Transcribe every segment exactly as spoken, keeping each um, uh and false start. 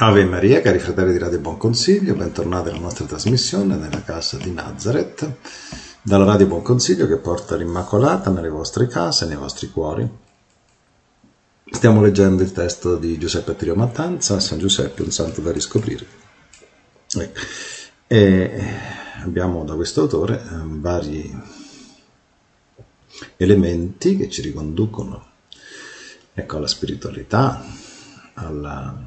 Ave Maria, cari fratelli di Radio Buon Consiglio, bentornati alla nostra trasmissione nella casa di Nazareth, dalla Radio Buon Consiglio che porta l'Immacolata nelle vostre case, nei vostri cuori. Stiamo leggendo il testo di Giuseppe Attilio Mattanza, San Giuseppe, un santo da riscoprire. Ecco. E abbiamo da questo autore eh, vari elementi che ci riconducono, ecco, alla spiritualità, alla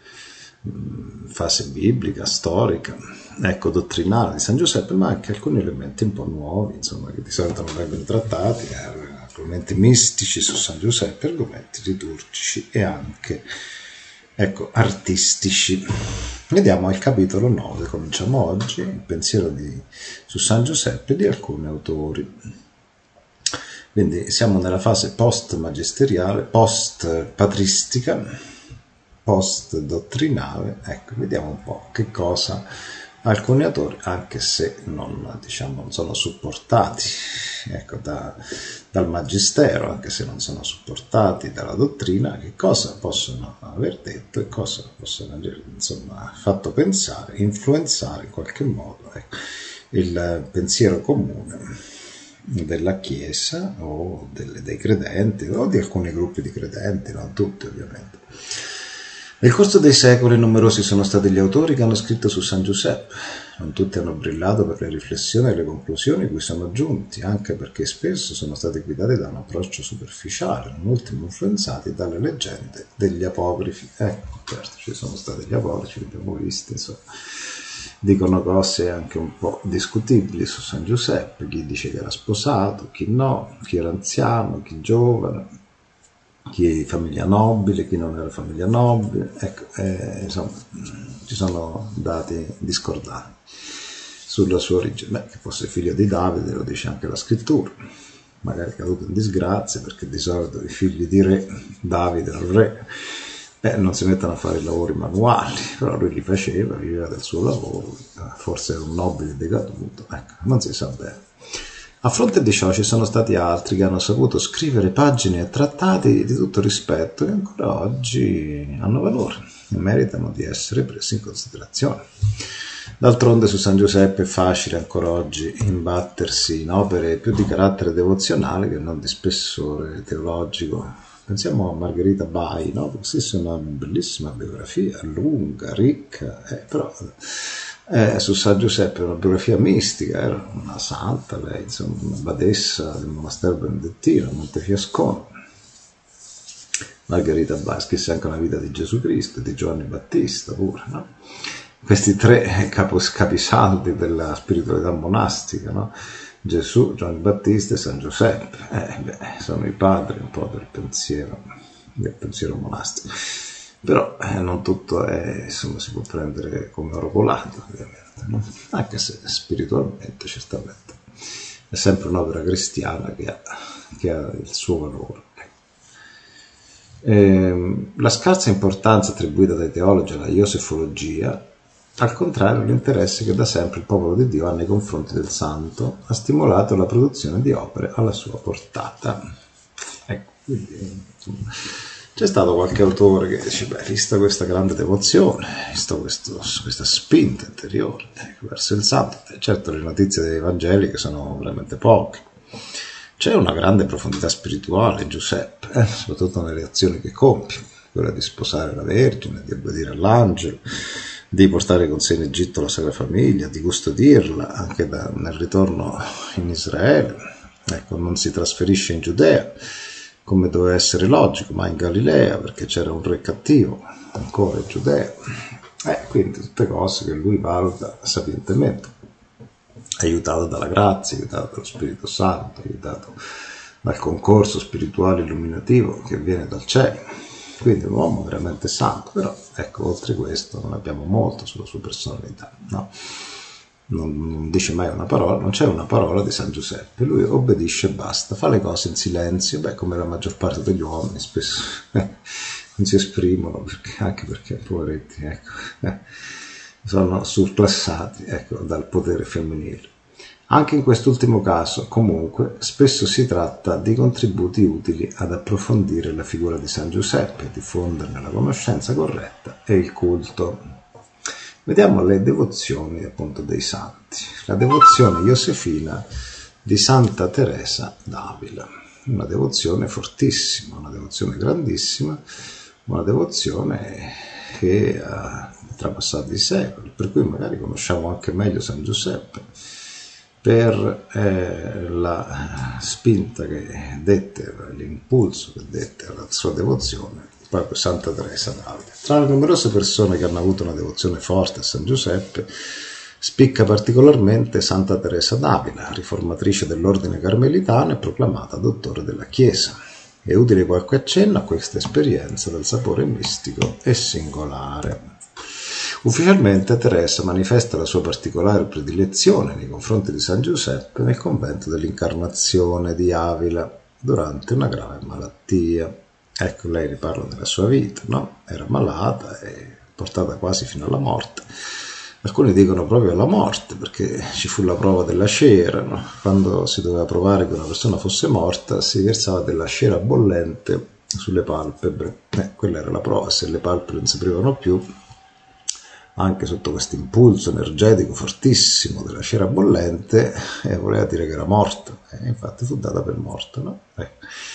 fase biblica, storica, ecco, dottrinale di San Giuseppe, ma anche alcuni elementi un po' nuovi, insomma, che di solito non vengono trattati, eh, argomenti mistici su San Giuseppe, argomenti liturgici e anche, ecco, artistici. Vediamo al capitolo nove, cominciamo oggi, il pensiero di, su San Giuseppe di alcuni autori. Quindi siamo nella fase post-magisteriale, post-patristica, post-dottrinale. Ecco, vediamo un po' che cosa alcuni autori, anche se non, diciamo, non sono supportati, ecco, da, dal magistero, anche se non sono supportati dalla dottrina, che cosa possono aver detto e cosa possono aver, insomma, fatto pensare, influenzare in qualche modo, ecco, il pensiero comune della Chiesa o delle, dei credenti o di alcuni gruppi di credenti, non tutti ovviamente. Nel corso dei secoli numerosi sono stati gli autori che hanno scritto su San Giuseppe. Non tutti hanno brillato per le riflessioni e le conclusioni cui sono giunti, anche perché spesso sono stati guidati da un approccio superficiale, non ultimo influenzati dalle leggende degli apocrifi. Ecco, certo, ci sono stati gli apocrifi, li abbiamo visti, insomma. Dicono cose anche un po' discutibili su San Giuseppe, chi dice che era sposato, chi no, chi era anziano, chi giovane, chi famiglia nobile, chi non era famiglia nobile, ecco, eh, insomma, ci sono dati discordanti sulla sua origine. Beh, che fosse figlio di Davide lo dice anche la scrittura, magari caduto in disgrazia, perché di solito i figli di re, Davide era il re, beh, non si mettono a fare i lavori manuali, però lui li faceva, viveva del suo lavoro, forse era un nobile decaduto, ecco, non si sa bene. A fronte di ciò ci sono stati altri che hanno saputo scrivere pagine e trattati di tutto rispetto che ancora oggi hanno valore e meritano di essere presi in considerazione. D'altronde su San Giuseppe è facile ancora oggi imbattersi in opere più di carattere devozionale che non di spessore teologico. Pensiamo a Margherita Bai, no? Questa è una bellissima biografia, lunga, ricca, eh, però... Eh, su San Giuseppe una biografia mistica, era una santa lei, insomma, una badessa del monastero benedettino a Montefiascone. Margherita Bai scrisse anche una vita di Gesù Cristo e di Giovanni Battista pure, no? Questi tre capos, capisaldi della spiritualità monastica, no? Gesù, Giovanni Battista e San Giuseppe, eh, beh, sono i padri un po' del pensiero, del pensiero monastico. Però eh, non tutto è, insomma, si può prendere come oro colato, ovviamente, no? Anche se spiritualmente, certamente, è sempre un'opera cristiana che ha, che ha il suo valore. E, la scarsa importanza attribuita dai teologi alla iosefologia, al contrario, l'interesse che da sempre il popolo di Dio ha nei confronti del santo ha stimolato la produzione di opere alla sua portata. Ecco, quindi, insomma, c'è stato qualche autore che dice, beh, vista questa grande devozione, visto questo, questa spinta interiore ecco, verso il santo, eh, certo le notizie dei Vangeli che sono veramente poche. C'è una grande profondità spirituale in Giuseppe, eh, soprattutto nelle azioni che compie, quella di sposare la Vergine, di obbedire all'angelo, di portare con sé in Egitto la Sacra Famiglia, di custodirla anche da, nel ritorno in Israele. Ecco, non si trasferisce in Giudea, come doveva essere logico, ma in Galilea, perché c'era un re cattivo, ancora in Giudea. Eh, quindi tutte cose che lui valuta sapientemente, aiutato dalla grazia, aiutato dallo Spirito Santo, aiutato dal concorso spirituale illuminativo che viene dal cielo. Quindi un uomo veramente santo, però ecco, oltre questo non abbiamo molto sulla sua personalità, no? Non, non dice mai una parola, non c'è una parola di San Giuseppe, lui obbedisce e basta, fa le cose in silenzio, beh, come la maggior parte degli uomini spesso eh, non si esprimono, perché, anche perché poveretti, ecco, eh, sono surclassati ecco, dal potere femminile. Anche in quest'ultimo caso, comunque, spesso si tratta di contributi utili ad approfondire la figura di San Giuseppe, diffonderne la conoscenza corretta e il culto. Vediamo le devozioni appunto dei santi. La devozione iosefina di Santa Teresa d'Avila, una devozione fortissima, una devozione grandissima, una devozione che ha trapassato i secoli, per cui magari conosciamo anche meglio San Giuseppe per eh, la spinta che dette, l'impulso che dette alla sua devozione, proprio Santa Teresa d'Avila. Tra le numerose persone che hanno avuto una devozione forte a San Giuseppe, spicca particolarmente Santa Teresa d'Avila, riformatrice dell'ordine carmelitano e proclamata dottore della Chiesa. È utile qualche accenno a questa esperienza del sapore mistico e singolare. Ufficialmente Teresa manifesta la sua particolare predilezione nei confronti di San Giuseppe nel convento dell'Incarnazione di Avila durante una grave malattia. Ecco, lei riparla della sua vita, no? Era malata e portata quasi fino alla morte. Alcuni dicono proprio alla morte, perché ci fu la prova della cera, no? Quando si doveva provare che una persona fosse morta, si versava della cera bollente sulle palpebre. Eh, quella era la prova, se le palpebre non si aprivano più, anche sotto questo impulso energetico fortissimo della cera bollente, eh, voleva dire che era morto, e eh, infatti fu data per morto, no? Eh.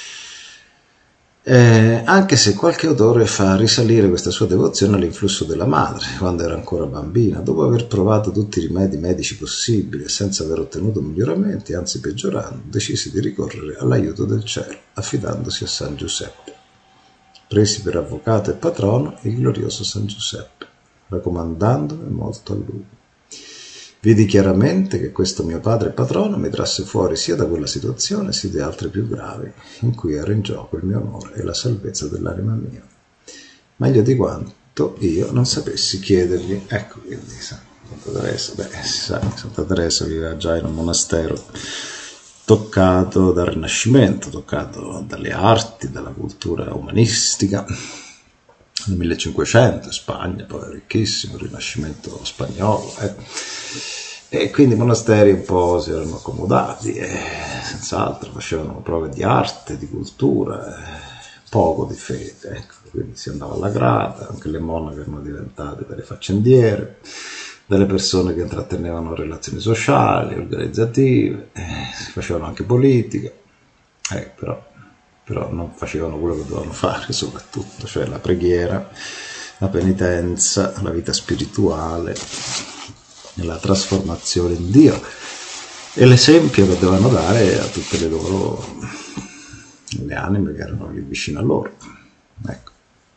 Eh, anche se qualche autore fa risalire questa sua devozione all'influsso della madre, quando era ancora bambina, dopo aver provato tutti i rimedi medici possibili e senza aver ottenuto miglioramenti, anzi peggiorando, decise di ricorrere all'aiuto del cielo, affidandosi a San Giuseppe. Presi per avvocato e patrono il glorioso San Giuseppe, raccomandandone molto a lui. Vidi chiaramente che questo mio padre patrono mi trasse fuori sia da quella situazione sia da altre più gravi, in cui era in gioco il mio onore e la salvezza dell'anima mia, meglio di quanto io non sapessi chiedergli. Ecco, quindi Santa Teresa, beh, si sa, Santa Teresa viveva già in un monastero toccato dal Rinascimento, toccato dalle arti, dalla cultura umanistica. Nel millecinquecento in Spagna, poi ricchissimo, il Rinascimento spagnolo, eh. E quindi i monasteri un po' si erano accomodati e senz'altro facevano prove di arte, di cultura, eh, poco di fede, ecco. Quindi si andava alla grata, anche le monache erano diventate delle faccendiere, delle persone che intrattenevano relazioni sociali, organizzative, eh, si facevano anche politica, eh, però però non facevano quello che dovevano fare soprattutto, cioè la preghiera, la penitenza, la vita spirituale, la trasformazione in Dio e l'esempio che dovevano dare a tutte le loro le anime che erano lì vicino a loro. Ecco.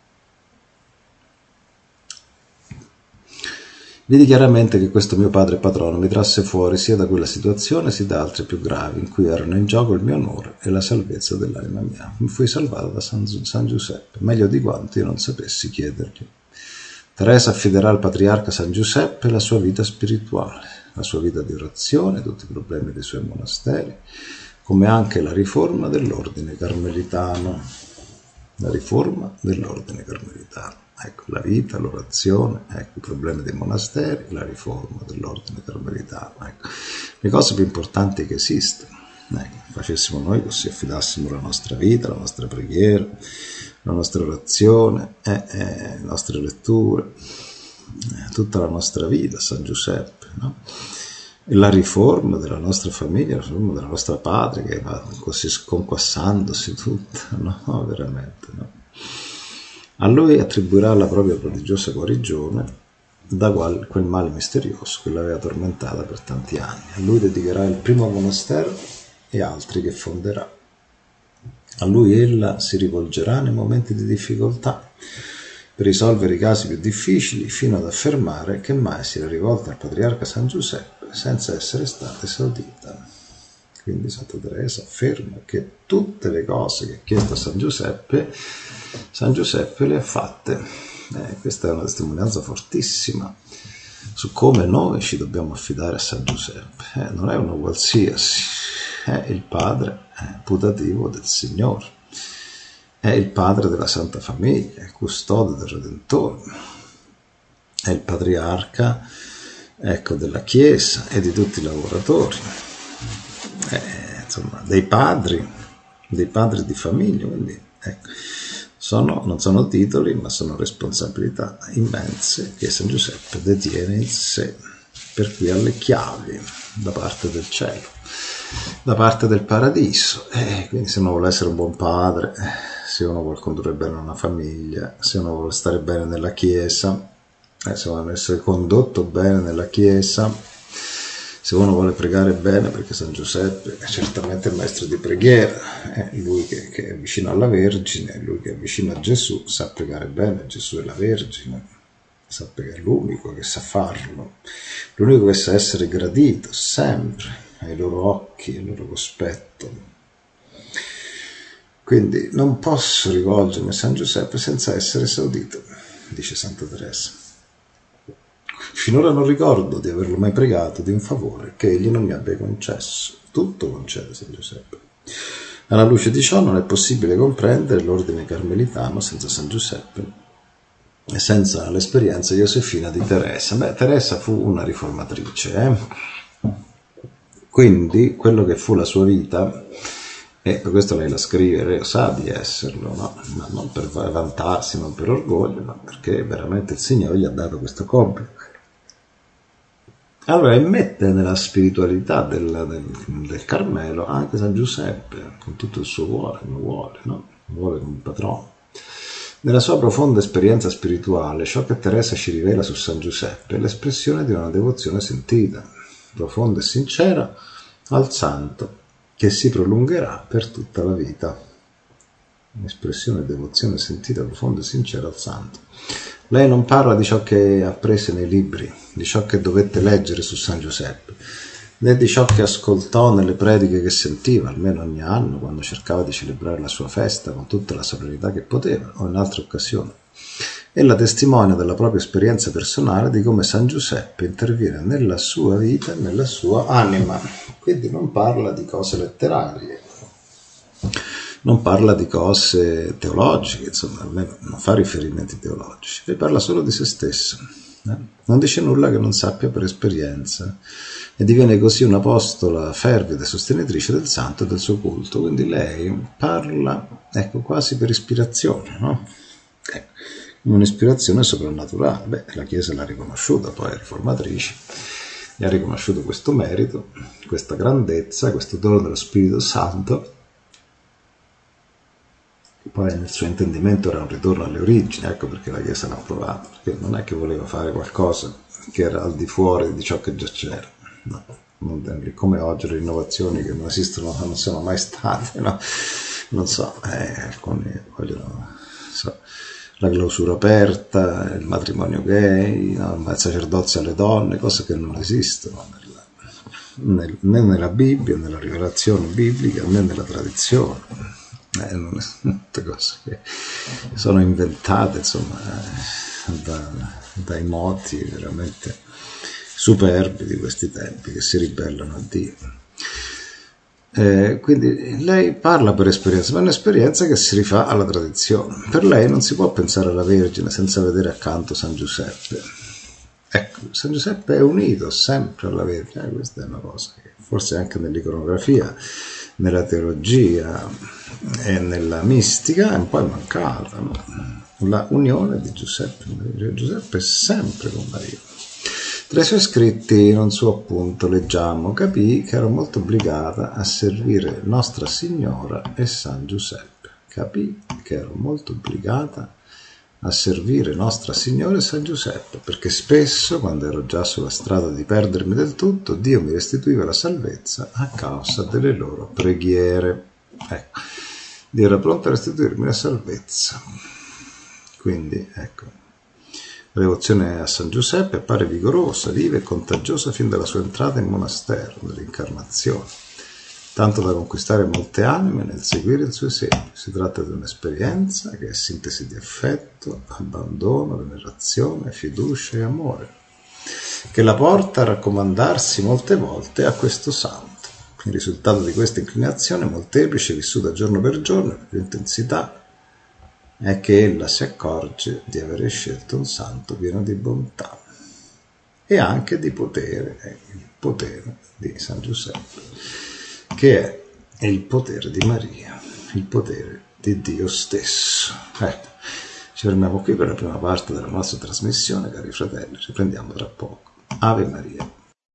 Vidi chiaramente che questo mio padre patrono mi trasse fuori sia da quella situazione sia da altre più gravi, in cui erano in gioco il mio onore e la salvezza dell'anima mia. Mi fui salvato da San, San Giuseppe, meglio di quanto io non sapessi chiedergli. Teresa affiderà al patriarca San Giuseppe la sua vita spirituale, la sua vita di orazione, tutti i problemi dei suoi monasteri, come anche la riforma dell'ordine carmelitano. La riforma dell'ordine carmelitano. Ecco, la vita, l'orazione, ecco, i problemi dei monasteri, la riforma dell'ordine carmelitano. Ecco, le cose più importanti che esistono. Ecco, facessimo noi così, affidassimo la nostra vita, la nostra preghiera, la nostra orazione, eh, eh, le nostre letture, eh, tutta la nostra vita a San Giuseppe, no? E la riforma della nostra famiglia, la riforma della nostra patria che va così sconquassandosi tutta, no? Veramente, no? A lui attribuirà la propria prodigiosa guarigione da qual, quel male misterioso che l'aveva tormentata per tanti anni. A lui dedicherà il primo monastero e altri che fonderà. A lui ella si rivolgerà nei momenti di difficoltà per risolvere i casi più difficili, fino ad affermare che mai si era rivolta al patriarca San Giuseppe senza essere stata esaudita. Quindi Santa Teresa afferma che tutte le cose che ha chiesto a San Giuseppe, San Giuseppe le ha fatte. Eh, questa è una testimonianza fortissima su come noi ci dobbiamo affidare a San Giuseppe. Eh, non è uno qualsiasi, è il padre putativo del Signore, è il padre della Santa Famiglia, il custode del Redentore, è il patriarca, ecco, della Chiesa e di tutti i lavoratori. eh, insomma, dei padri, dei padri di famiglia, quindi ecco, sono, non sono titoli, ma sono responsabilità immense che San Giuseppe detiene in sé, per cui ha le chiavi da parte del cielo, da parte del paradiso. Eh, quindi se uno vuole essere un buon padre, se uno vuole condurre bene una famiglia, se uno vuole stare bene nella Chiesa, eh, se vuole essere condotto bene nella Chiesa, se uno vuole pregare bene, perché San Giuseppe è certamente il maestro di preghiera, è lui che, che è vicino alla Vergine, è lui che è vicino a Gesù, sa pregare bene, Gesù è la Vergine, sa pregare, è l'unico che sa farlo, l'unico che sa essere gradito sempre ai loro occhi, al loro cospetto. Quindi non posso rivolgermi a San Giuseppe senza essere esaudito, dice Santa Teresa. Finora non ricordo di averlo mai pregato di un favore che egli non mi abbia concesso. Tutto concede San Giuseppe. Alla luce di ciò non è possibile comprendere l'ordine carmelitano senza San Giuseppe e senza l'esperienza iosefina di Teresa. Beh, Teresa fu una riformatrice, eh? Quindi quello che fu la sua vita, e per questo lei la scrive, sa di esserlo, no? Ma non per vantarsi, non per orgoglio, ma perché veramente il Signore gli ha dato questo compito. Allora immette nella spiritualità del, del, del Carmelo anche San Giuseppe, con tutto il suo cuore, lo vuole, no? Lo vuole come un patrono. Nella sua profonda esperienza spirituale, ciò che Teresa ci rivela su San Giuseppe è l'espressione di una devozione sentita, profonda e sincera, al santo, che si prolungherà per tutta la vita. Un'espressione di devozione sentita, profonda e sincera al santo. Lei non parla di ciò che ha preso nei libri, di ciò che dovette leggere su San Giuseppe, né di ciò che ascoltò nelle prediche che sentiva, almeno ogni anno, quando cercava di celebrare la sua festa con tutta la solennità che poteva, o in altre occasioni. Ella testimonia della propria esperienza personale di come San Giuseppe interviene nella sua vita e nella sua anima. Quindi non parla di cose letterarie, non parla di cose teologiche, insomma, non fa riferimenti teologici, e parla solo di se stessa. Eh? Non dice nulla che non sappia per esperienza e diviene così un'apostola fervida e sostenitrice del santo e del suo culto. Quindi lei parla, ecco, quasi per ispirazione, no? Ecco, un'ispirazione soprannaturale. Beh, la Chiesa l'ha riconosciuta, poi è riformatrice, gli ha riconosciuto questo merito, questa grandezza, questo dono dello Spirito Santo. Poi nel suo intendimento era un ritorno alle origini, ecco perché la Chiesa l'ha approvato, perché non è che voleva fare qualcosa che era al di fuori di ciò che già c'era, no, non, come oggi le innovazioni che non esistono, non sono mai state, no? Non so, eh, alcuni vogliono, so, la clausura aperta, il matrimonio gay, no? Il sacerdozio alle donne, cose che non esistono nella, nel, né nella Bibbia, nella rivelazione biblica, né nella tradizione. Eh, non è, tutte cose che sono inventate, insomma, eh, da, dai moti veramente superbi di questi tempi che si ribellano a Dio. Eh, quindi lei parla per esperienza, ma è un'esperienza che si rifà alla tradizione. Per lei non si può pensare alla Vergine senza vedere accanto San Giuseppe. Ecco, San Giuseppe è unito sempre alla Vergine, eh, questa è una cosa che forse anche nell'iconografia, nella teologia e nella mistica è un po' mancata, no? La unione di Giuseppe e Maria. Giuseppe è sempre con Maria. Tra i suoi scritti in un suo appunto leggiamo: capì che ero molto obbligata a servire Nostra Signora e San Giuseppe. Capì che ero molto obbligata a servire Nostra Signora e San Giuseppe, perché spesso, quando ero già sulla strada di perdermi del tutto, Dio mi restituiva la salvezza a causa delle loro preghiere. Ecco, Dio era pronto a restituirmi la salvezza. Quindi, ecco, la devozione a San Giuseppe appare vigorosa, viva e contagiosa fin dalla sua entrata in monastero, nell'incarnazione, tanto da conquistare molte anime nel seguire il suo esempio. Si tratta di un'esperienza che è sintesi di affetto, abbandono, venerazione, fiducia e amore, che la porta a raccomandarsi molte volte a questo santo. Il risultato di questa inclinazione molteplice, vissuta giorno per giorno, con più intensità, è che ella si accorge di avere scelto un santo pieno di bontà e anche di potere, il potere di San Giuseppe, che è, è il potere di Maria, il potere di Dio stesso. Ecco, ci fermiamo qui per la prima parte della nostra trasmissione, cari fratelli, riprendiamo tra poco. Ave Maria.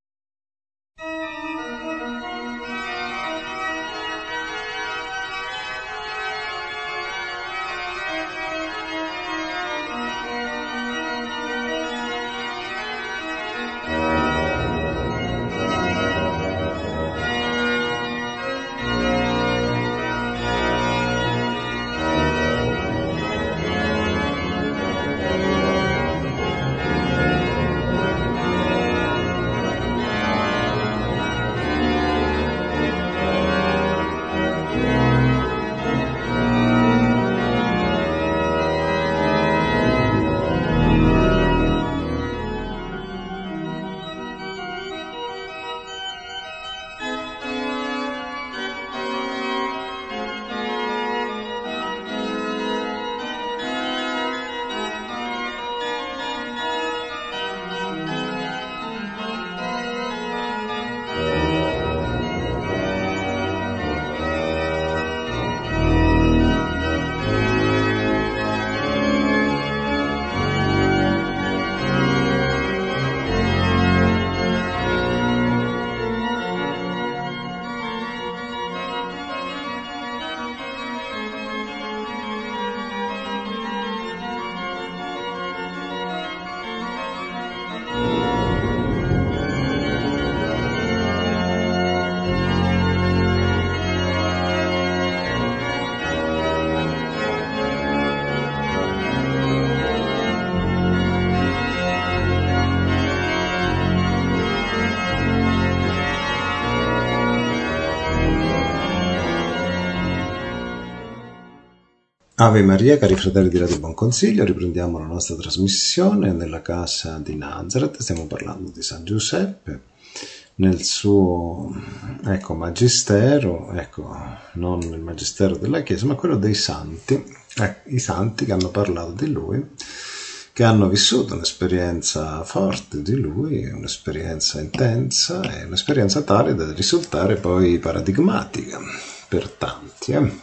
Ave Maria, cari fratelli di Radio Buon Consiglio, riprendiamo la nostra trasmissione nella casa di Nazareth. Stiamo parlando di San Giuseppe nel suo ecco, magistero, ecco, non il magistero della Chiesa, ma quello dei santi, ecco, i santi che hanno parlato di lui, che hanno vissuto un'esperienza forte di lui, un'esperienza intensa e un'esperienza tale da risultare poi paradigmatica per tanti, eh?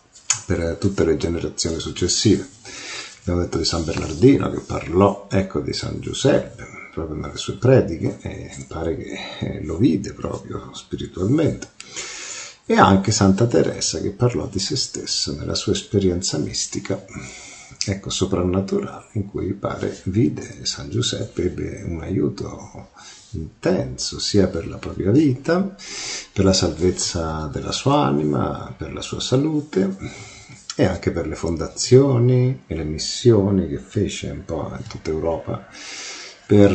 per tutte le generazioni successive. Abbiamo detto di San Bernardino che parlò ecco di San Giuseppe proprio nelle sue prediche e pare che lo vide proprio spiritualmente, e anche Santa Teresa che parlò di se stessa nella sua esperienza mistica ecco soprannaturale, in cui pare vide San Giuseppe, ebbe un aiuto intenso sia per la propria vita, per la salvezza della sua anima, per la sua salute e anche per le fondazioni e le missioni che fece un po' in tutta Europa per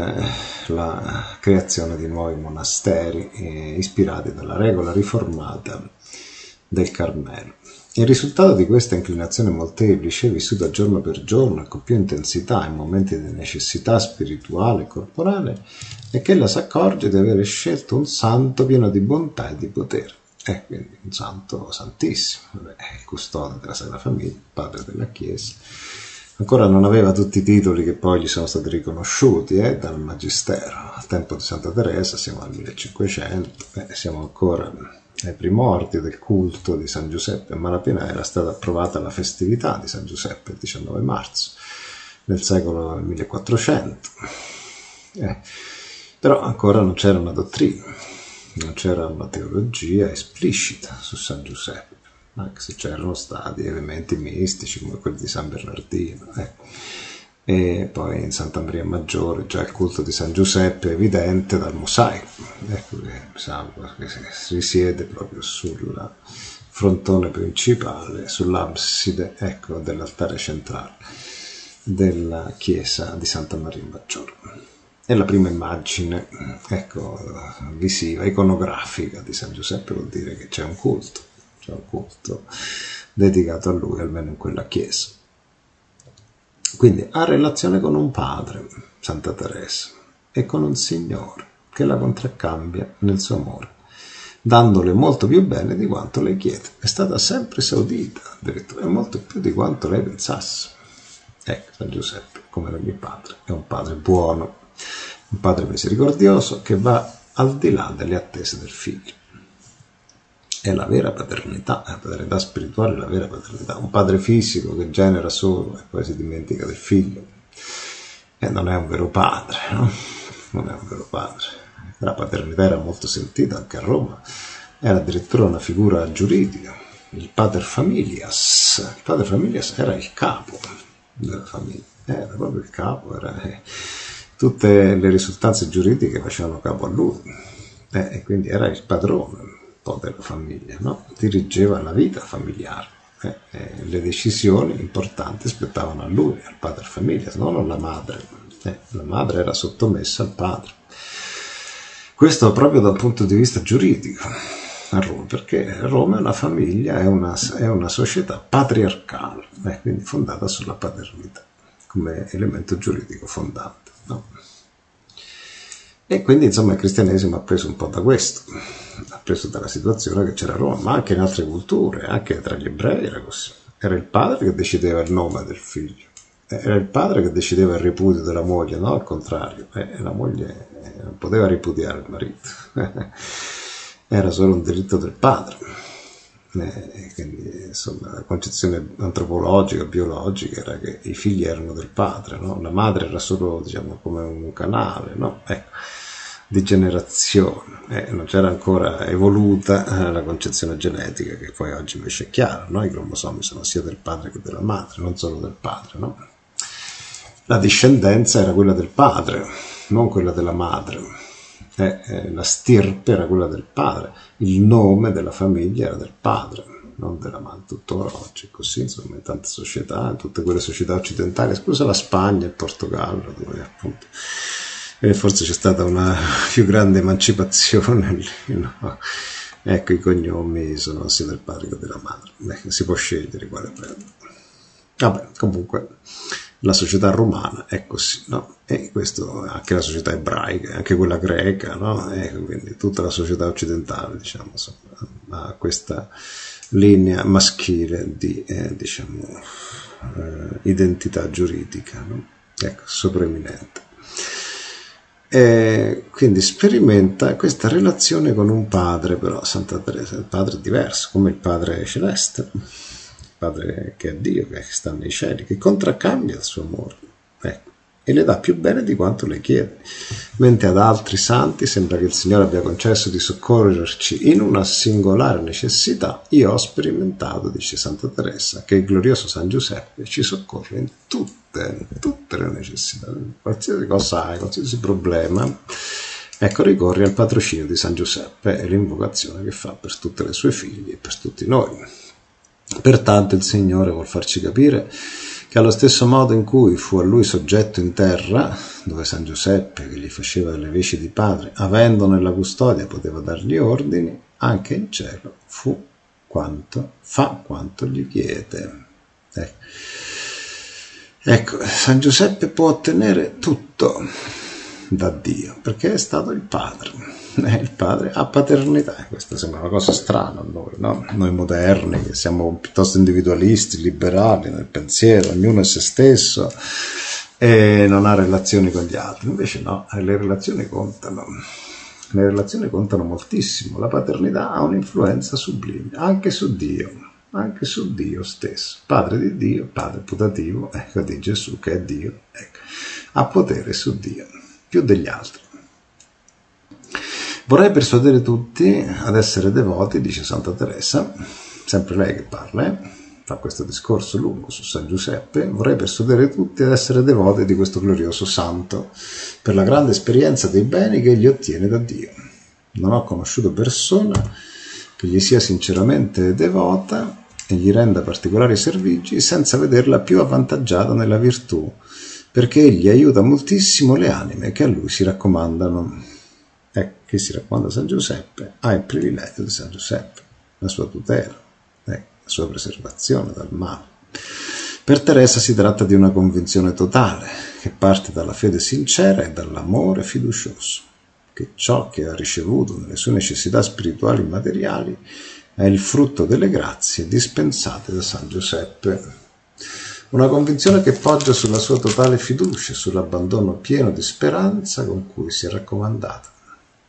la creazione di nuovi monasteri eh, ispirati dalla regola riformata del Carmelo. Il risultato di questa inclinazione molteplice, vissuta giorno per giorno e con più intensità in momenti di necessità spirituale e corporale, è che ella si accorge di avere scelto un santo pieno di bontà e di potere. E quindi un santo santissimo, vabbè, il custode della Sacra Famiglia, padre della Chiesa. Ancora non aveva tutti i titoli che poi gli sono stati riconosciuti eh, dal Magistero. Al tempo di Santa Teresa siamo al millecinquecento, eh, siamo ancora ai primordi del culto di San Giuseppe. A malapena era stata approvata la festività di San Giuseppe il diciannove marzo nel secolo millequattrocento. Eh, però ancora non c'era una dottrina, non c'era una teologia esplicita su San Giuseppe, anche se c'erano stati elementi mistici come quelli di San Bernardino. Ecco. E poi in Santa Maria Maggiore già il culto di San Giuseppe è evidente dal mosaico, ecco che si risiede proprio sul frontone principale, sull'abside ecco, dell'altare centrale della chiesa di Santa Maria Maggiore. È la prima immagine ecco, visiva, iconografica di San Giuseppe, vuol dire che c'è un culto, c'è un culto dedicato a lui, almeno in quella chiesa. Quindi ha relazione con un padre, Santa Teresa, e con un Signore che la contraccambia nel suo amore, dandole molto più bene di quanto lei chiede. È stata sempre esaudita, addirittura, molto più di quanto lei pensasse. Ecco, San Giuseppe, come ogni padre, è un padre buono, un padre misericordioso che va al di là delle attese del figlio. è la vera paternità, la paternità spirituale è la vera paternità. Un padre fisico che genera solo e poi si dimentica del figlio, e non è un vero padre, no? Non è un vero padre. La paternità era molto sentita anche a Roma, era addirittura una figura giuridica, il pater familias. Il pater familias era il capo della famiglia, era proprio il capo, era, eh, tutte le risultanze giuridiche facevano capo a lui, eh, e quindi era il padrone un po' della famiglia, no? Dirigeva la vita familiare, eh, eh, le decisioni importanti spettavano a lui, al pater familias, non alla madre, eh, la madre era sottomessa al padre. Questo proprio dal punto di vista giuridico a Roma, perché Roma è una famiglia, è una, è una società patriarcale, eh, quindi fondata sulla paternità come elemento giuridico fondante, no? E quindi insomma il cristianesimo ha preso un po' da questo, ha preso dalla situazione che c'era a Roma, ma anche in altre culture, anche tra gli ebrei era così. Era il padre che decideva il nome del figlio, era il padre che decideva il ripudio della moglie, no? Al contrario, eh, la moglie non poteva ripudiare il marito, era solo un diritto del padre. Eh, quindi insomma la concezione antropologica, biologica era che i figli erano del padre, no? La madre era solo, diciamo, come un canale, no? Ecco, di generazione, eh, non c'era ancora evoluta eh, la concezione genetica, che poi oggi invece è chiara, no? I cromosomi sono sia del padre che della madre, non solo del padre, no? La discendenza era quella del padre, non quella della madre. Eh, eh, la stirpe era quella del padre, il nome della famiglia era del padre, non della madre. Tuttora oggi è così, insomma, in tante società, in tutte quelle società occidentali, esclusa la Spagna e il Portogallo, dove appunto eh, forse c'è stata una più grande emancipazione, no? Ecco, i cognomi sono sia del padre che della madre, eh, si può scegliere quale prendere. Vabbè, comunque la società romana è così, no? E questo anche la società ebraica, anche quella greca, no? E quindi tutta la società occidentale, diciamo, insomma, ha questa linea maschile di, eh, diciamo, eh, identità giuridica, no? Ecco, sopreminente. E quindi sperimenta questa relazione con un padre, però Santa Teresa, il padre è diverso, come il padre celeste, Padre che è Dio, che sta nei cieli, che contraccambia il suo amore, ecco, e le dà più bene di quanto le chiede. Mentre ad altri santi sembra che il Signore abbia concesso di soccorrerci in una singolare necessità, io ho sperimentato, dice Santa Teresa, che il glorioso San Giuseppe ci soccorre in tutte, in tutte le necessità, qualsiasi cosa hai, qualsiasi problema. Ecco, ricorri al patrocinio di San Giuseppe e l'invocazione che fa per tutte le sue figlie e per tutti noi. Pertanto il Signore vuol farci capire che allo stesso modo in cui fu a lui soggetto in terra, dove San Giuseppe, che gli faceva delle veci di padre, avendone la custodia poteva dargli ordini, anche in cielo fu quanto, fa quanto gli chiede. Ecco. Ecco, San Giuseppe può ottenere tutto da Dio, perché è stato il padre. Il padre ha paternità, questa sembra una cosa strana a noi, no? Noi moderni, che siamo piuttosto individualisti, liberali nel pensiero, ognuno è se stesso e non ha relazioni con gli altri. Invece no, le relazioni contano, le relazioni contano moltissimo. La paternità ha un'influenza sublime, anche su Dio, anche su Dio stesso. Padre di Dio, padre putativo, ecco, di Gesù che è Dio, ecco, ha potere su Dio, più degli altri. Vorrei persuadere tutti ad essere devoti, dice Santa Teresa, sempre lei che parla, eh? Fa questo discorso lungo su San Giuseppe, vorrei persuadere tutti ad essere devoti di questo glorioso santo, per la grande esperienza dei beni che egli ottiene da Dio. Non ho conosciuto persona che gli sia sinceramente devota e gli renda particolari servigi senza vederla più avvantaggiata nella virtù, perché egli aiuta moltissimo le anime che a lui si raccomandano. Ecco, chi si raccomanda a San Giuseppe ha il privilegio di San Giuseppe, la sua tutela, ecco, la sua preservazione dal male. Per Teresa si tratta di una convinzione totale, che parte dalla fede sincera e dall'amore fiducioso, che ciò che ha ricevuto nelle sue necessità spirituali e materiali è il frutto delle grazie dispensate da San Giuseppe. Una convinzione che poggia sulla sua totale fiducia e sull'abbandono pieno di speranza con cui si è raccomandata.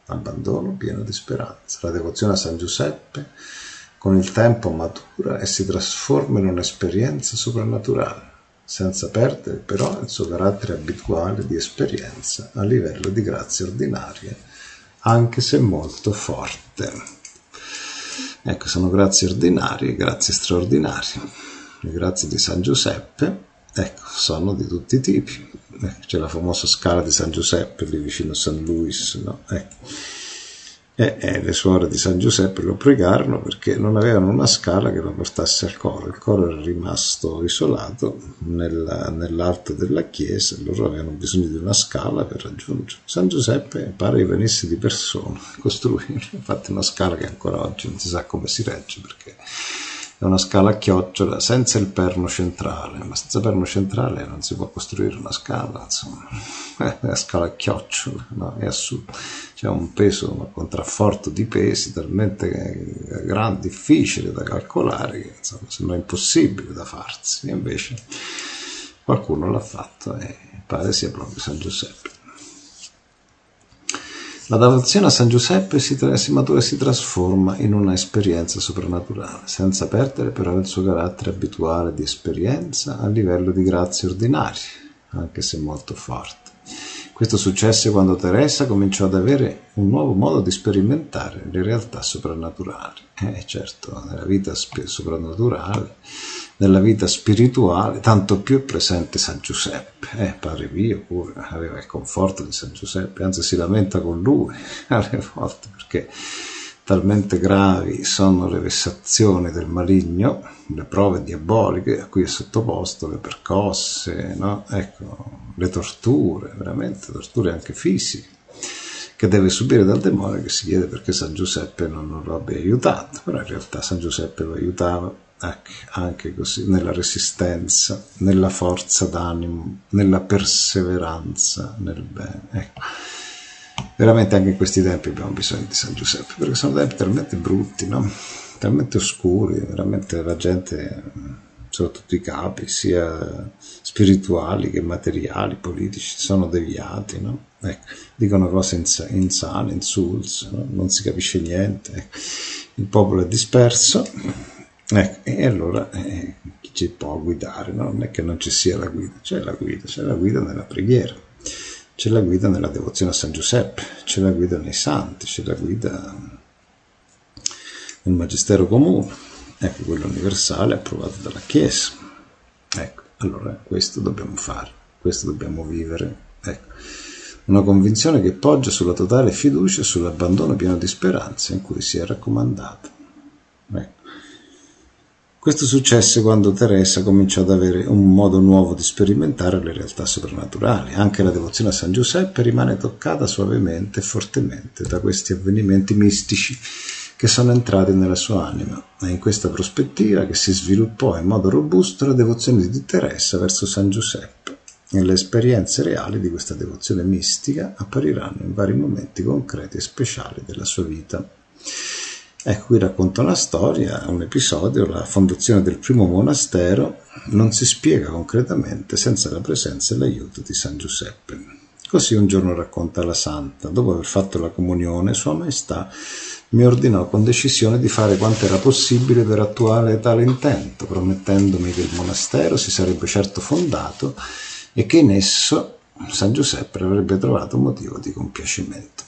abbandono pieno di speranza. La devozione a San Giuseppe con il tempo matura e si trasforma in un'esperienza soprannaturale, senza perdere però il suo carattere abituale di esperienza a livello di grazie ordinarie, anche se molto forte. Ecco, sono grazie ordinarie e grazie straordinarie. Le grazie di San Giuseppe, ecco, sono di tutti i tipi. C'è la famosa scala di San Giuseppe lì vicino a San Luis, no? Ecco. E, e le suore di San Giuseppe lo pregarono perché non avevano una scala che lo portasse al coro. Il coro era rimasto isolato nel, nell'alto della chiesa e loro avevano bisogno di una scala per raggiungere. San Giuseppe pare che venisse di persona a costruire, infatti una scala che ancora oggi non si sa come si regge perché è una scala a chiocciola senza il perno centrale, ma senza perno centrale non si può costruire una scala, insomma, è una scala a chiocciola, no? È assurdo, c'è un peso, un contrafforto di pesi talmente grande, difficile da calcolare, che insomma sembra impossibile da farsi, e invece qualcuno l'ha fatto e pare sia proprio San Giuseppe. La devozione a San Giuseppe si, tra- si matura e si trasforma in una esperienza soprannaturale, senza perdere però il suo carattere abituale di esperienza a livello di grazie ordinarie, anche se molto forte. Questo successe quando Teresa cominciò ad avere un nuovo modo di sperimentare le realtà soprannaturali. Eh, certo, nella vita sp- soprannaturale, nella vita spirituale, tanto più è presente San Giuseppe. Eh, Padre Pio pure aveva il conforto di San Giuseppe, anzi si lamenta con lui alle volte perché talmente gravi sono le vessazioni del maligno, le prove diaboliche a cui è sottoposto, le percosse, no? Ecco, le torture, veramente torture anche fisiche, che deve subire dal demonio, che si chiede perché San Giuseppe non lo abbia aiutato, però in realtà San Giuseppe lo aiutava anche così, nella resistenza, nella forza d'animo, nella perseveranza nel bene. Ecco. Veramente anche in questi tempi abbiamo bisogno di San Giuseppe, perché sono tempi talmente brutti, no? Talmente oscuri, veramente la gente, soprattutto i capi, sia spirituali che materiali, politici, sono deviati, no? Ecco, dicono cose ins- insane, insulse, no? Non si capisce niente, ecco. Il popolo è disperso, ecco, e allora eh, chi ci può guidare, no? Non è che non ci sia la guida, c'è la guida, c'è la guida nella preghiera. C'è la guida nella devozione a San Giuseppe, c'è la guida nei santi, c'è la guida nel magistero comune, ecco, quello universale approvato dalla Chiesa. Ecco, allora questo dobbiamo fare, questo dobbiamo vivere. Ecco, una convinzione che poggia sulla totale fiducia e sull'abbandono pieno di speranza in cui si è raccomandato. Ecco. Questo successe quando Teresa cominciò ad avere un modo nuovo di sperimentare le realtà soprannaturali. Anche la devozione a San Giuseppe rimane toccata suavemente e fortemente da questi avvenimenti mistici che sono entrati nella sua anima. È in questa prospettiva che si sviluppò in modo robusto la devozione di Teresa verso San Giuseppe. E le esperienze reali di questa devozione mistica appariranno in vari momenti concreti e speciali della sua vita. Ecco, qui racconta una storia, un episodio, la fondazione del primo monastero non si spiega concretamente senza la presenza e l'aiuto di San Giuseppe. Così un giorno racconta la santa, dopo aver fatto la comunione, Sua Maestà mi ordinò con decisione di fare quanto era possibile per attuare tale intento, promettendomi che il monastero si sarebbe certo fondato e che in esso San Giuseppe avrebbe trovato motivo di compiacimento.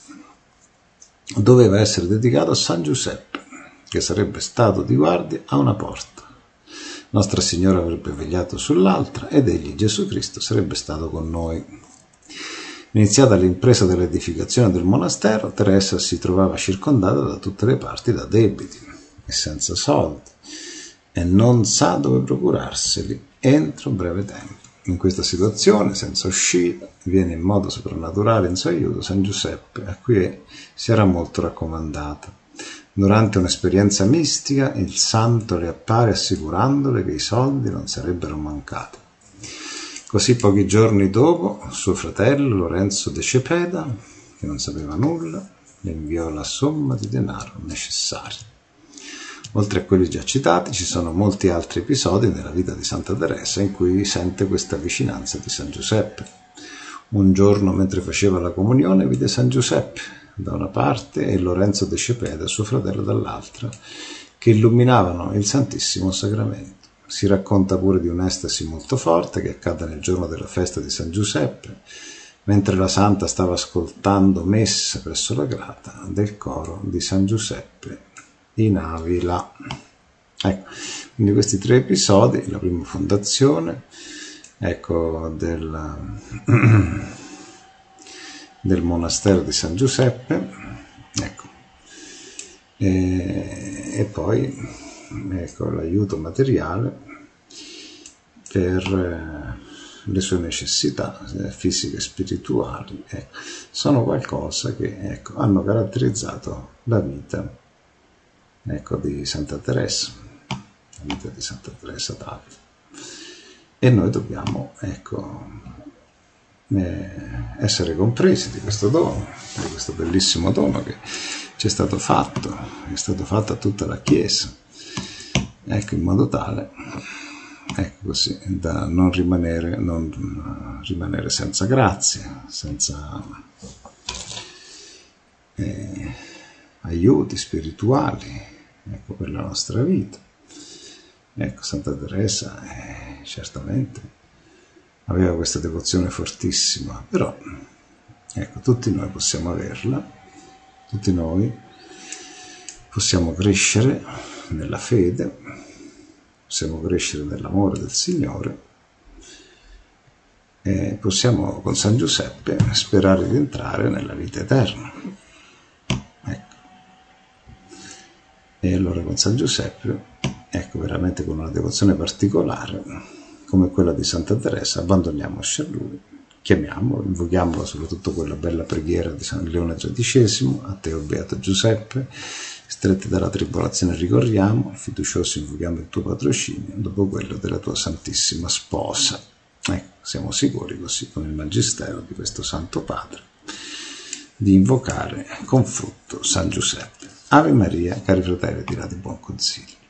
Doveva essere dedicato a San Giuseppe, che sarebbe stato di guardia a una porta. Nostra Signora avrebbe vegliato sull'altra ed egli, Gesù Cristo, sarebbe stato con noi. Iniziata l'impresa dell'edificazione del monastero, Teresa si trovava circondata da tutte le parti da debiti e senza soldi e non sa dove procurarseli entro breve tempo. In questa situazione, senza uscita, viene in modo soprannaturale in suo aiuto San Giuseppe, a cui si era molto raccomandata. Durante un'esperienza mistica, il santo le appare assicurandole che i soldi non sarebbero mancati. Così pochi giorni dopo, suo fratello Lorenzo de Cepeda, che non sapeva nulla, le inviò la somma di denaro necessaria. Oltre a quelli già citati, ci sono molti altri episodi nella vita di Santa Teresa in cui sente questa vicinanza di San Giuseppe. Un giorno, mentre faceva la comunione, vide San Giuseppe da una parte e Lorenzo de Cepeda, suo fratello, dall'altra, che illuminavano il Santissimo Sacramento. Si racconta pure di un'estasi molto forte che accadde nel giorno della festa di San Giuseppe, mentre la santa stava ascoltando messa presso la grata del coro di San Giuseppe in Avila. Ecco, quindi questi tre episodi: la prima fondazione, ecco, del, del monastero di San Giuseppe, ecco, e, e poi ecco, l'aiuto materiale per eh, le sue necessità eh, fisiche e spirituali, ecco, sono qualcosa che, ecco, hanno caratterizzato la vita, ecco, di Santa Teresa, la vita di Santa Teresa d'Avila. E noi dobbiamo, ecco, eh, essere compresi di questo dono, di questo bellissimo dono che ci è stato fatto, è stato fatto a tutta la Chiesa, ecco, in modo tale, ecco, così, da non rimanere, non rimanere senza grazia, senza eh, aiuti spirituali, ecco, per la nostra vita. Ecco, Santa Teresa eh, certamente aveva questa devozione fortissima, però ecco, tutti noi possiamo averla, tutti noi possiamo crescere nella fede, possiamo crescere nell'amore del Signore e possiamo con San Giuseppe sperare di entrare nella vita eterna. Ecco. E allora con San Giuseppe, ecco, veramente con una devozione particolare come quella di Santa Teresa, abbandoniamoci a Lui, chiamiamolo, invochiamolo, soprattutto quella bella preghiera di San Leone tredicesimo: a te, o Beato Giuseppe, stretti dalla tribolazione ricorriamo, fiduciosi invochiamo il tuo patrocinio, dopo quello della tua Santissima Sposa. Ecco, siamo sicuri così, con il Magistero di questo Santo Padre, di invocare con frutto San Giuseppe. Ave Maria, cari fratelli, tirate buon consiglio.